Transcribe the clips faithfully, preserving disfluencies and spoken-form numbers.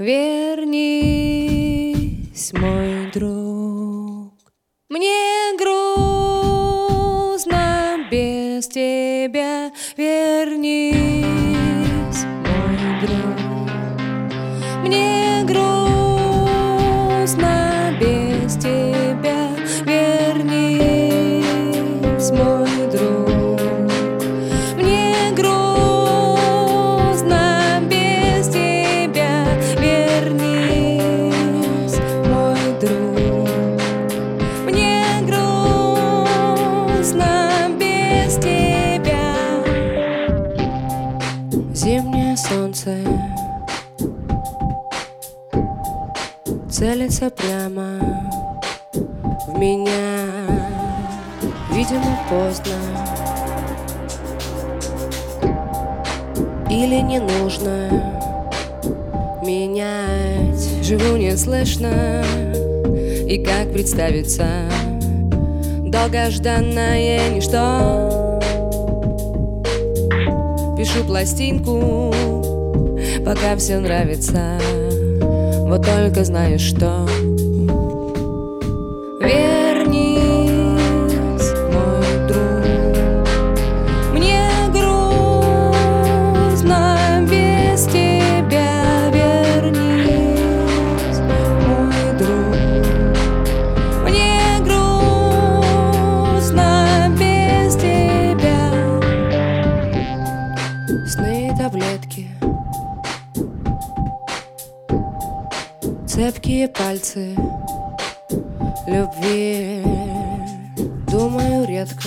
Вернись, мой друг, мне грустно без тебя. Вернись, мой друг, мне грустно без тебя. Вернись, мой друг. Зимнее солнце целится прямо в меня. Видимо, поздно или не нужно менять. Живу неслышно, и как представиться долгожданное ничто. Пишу пластинку, пока все нравится, вот только знаешь что. Вернись, мой друг, мне грустно без тебя. Вернись, мой друг, мне грустно без тебя. Сны и таблетки, цепкие пальцы любви. Думаю редко,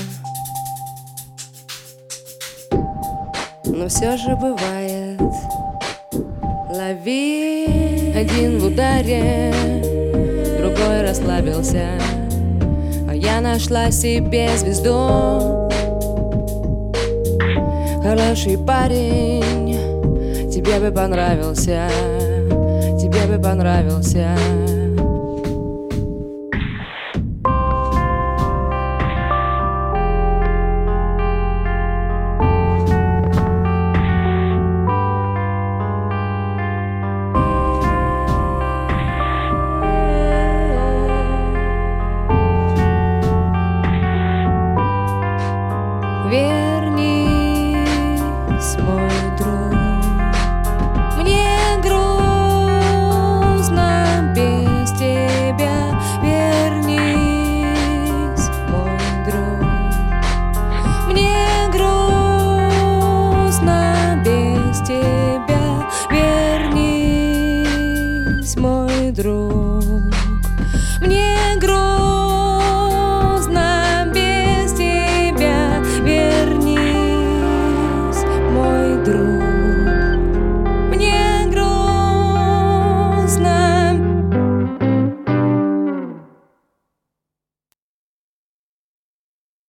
но все же бывает. Лови один в ударе, другой расслабился, а я нашла себе звезду. Хороший парень, тебе бы понравился, тебе бы понравился. Вернись, мой друг, мне грустно без тебя. Вернись, мой друг, мне грустно без тебя. Вернись, мой друг, мне грустно без тебя. Вернись, мой друг.